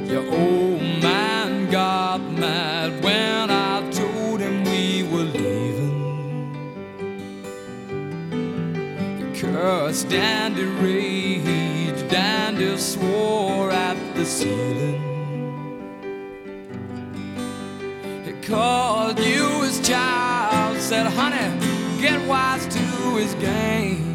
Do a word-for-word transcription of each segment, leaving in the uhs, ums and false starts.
Your old man got mad when I told him we were leaving. He cursed and he raged and he swore at the ceiling. He called you his child, said, honey, get wise to his game.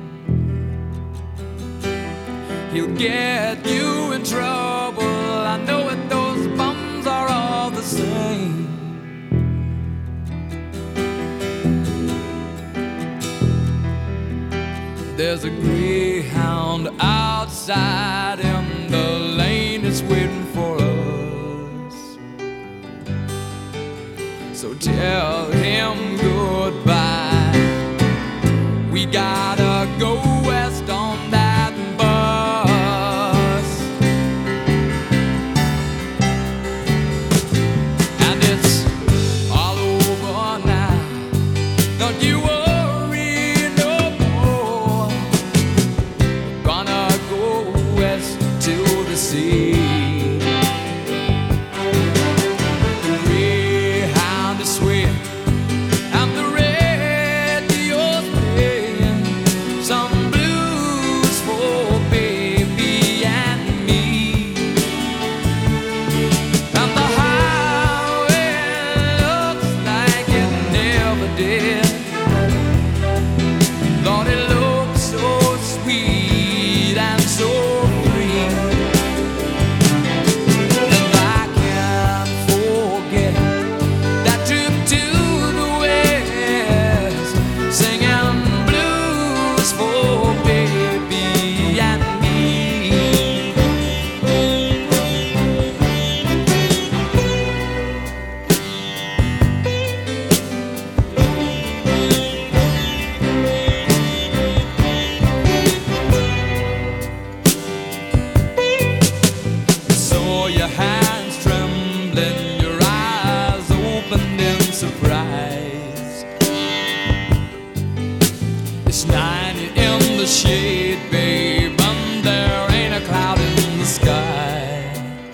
He'll get you in trouble, I know it, those bums are all the same. There's a greyhound outside in the lane that's waiting for us. So tell him goodbye. We gotta go west on that bus. And it's all over now. Don't you worry no more. We're gonna go west to the sea. Lord, it looks so sweet and so free, and I can't forget that trip to the west, singing blues for baby and me. Your hands trembling, your eyes opened in surprise. It's ninety in the shade, babe, and there ain't a cloud in the sky.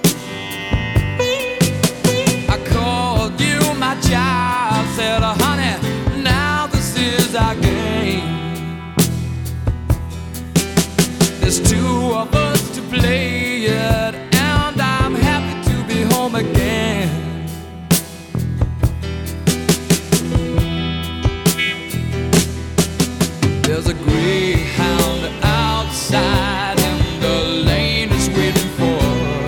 I called you my child, said, honey, now this is our game. There's two of us to play it, again. There's a greyhound outside in the lane that's waiting for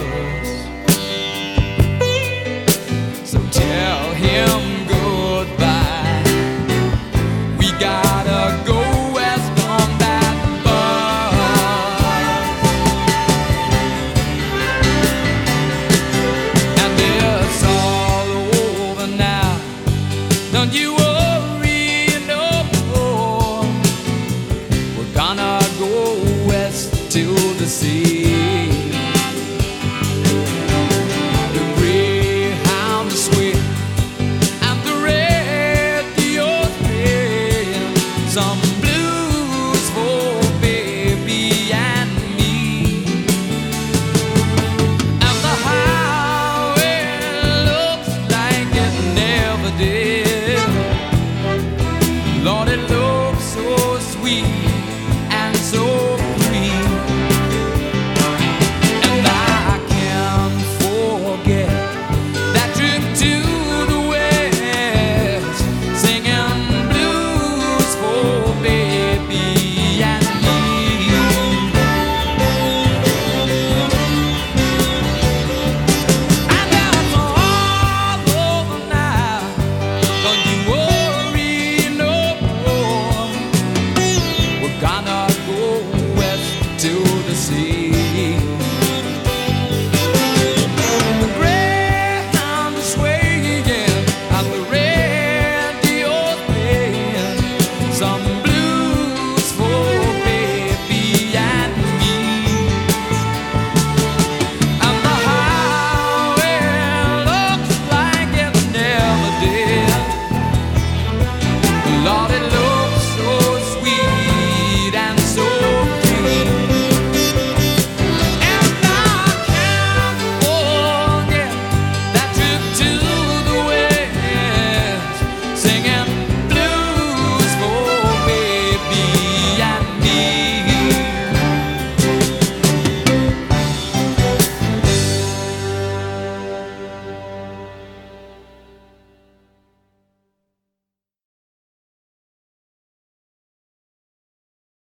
us. So tell him goodbye. We gotta go west on that don't you worry no more. We're gonna go west to the sea. The greyhound is sweet and the radio's playing some blues for baby and me. And the highway looks like it never did. Lord, it looks so sweet and so free, and I can't forget that trip to the west, singing blues for baby and me. And that's all over now. Don't you worry no more. We're gonna go west to the sea.